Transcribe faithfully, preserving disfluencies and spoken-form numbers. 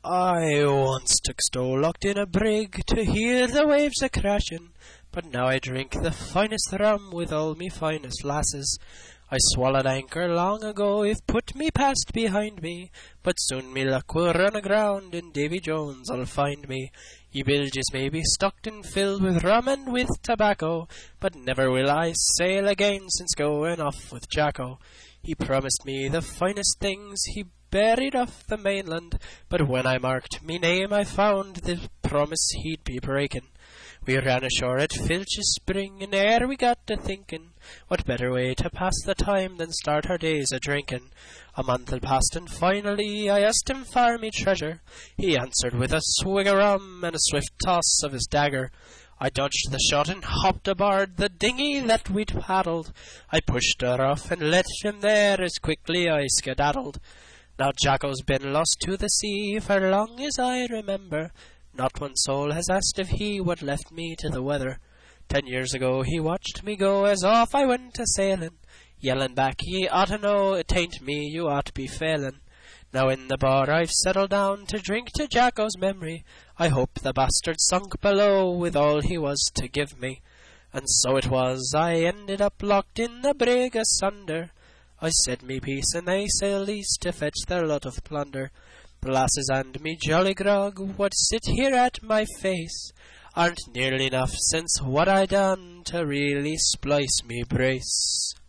I once took stow locked in a brig to hear the waves a crashin', but now I drink the finest rum with all me finest lasses. I swallowed anchor long ago, if put me past behind me, but soon me luck will run aground, and Davy Jones'll find me. Ye bilges may be stocked and filled with rum and with tobacco, but never will I sail again since going off with Jacko. He promised me the finest things, he buried off the mainland, but when I marked me name I found the promise he'd be breaking. We ran ashore at Filch's Spring, and ere we got to thinking, what better way to pass the time than start our days a-drinking. A month had passed, and finally I asked him for me treasure. He answered with a swig of rum and a swift toss of his dagger. I dodged the shot and hopped aboard the dinghy that we'd paddled. I pushed her off and let him there as quickly I skedaddled. Now Jacko's been lost to the sea for long as I remember. Not one soul has asked if he what left me to the weather. Ten years ago he watched me go as off I went a-sailing, yelling back, ye ought to know, it ain't me you ought be failing. Now in the bar I've settled down to drink to Jacko's memory. I hope the bastard sunk below with all he was to give me. And so it was, I ended up locked in the brig asunder. I said me piece, and they sailed east to fetch their lot of plunder. The lasses and me jolly grog, what sit here at my face, aren't nearly enough since what I done to really splice me brace.